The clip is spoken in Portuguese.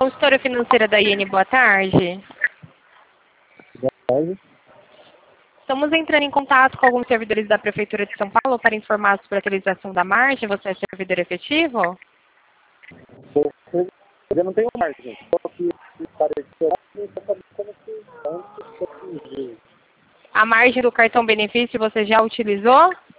Consultora financeira da IN, boa tarde. Boa tarde. Estamos entrando em contato com alguns servidores da Prefeitura de São Paulo para informar sobre a atualização da margem. Você é servidor efetivo? Eu não tenho margem, só que pareceu como que antes. A margem do cartão benefício você já utilizou?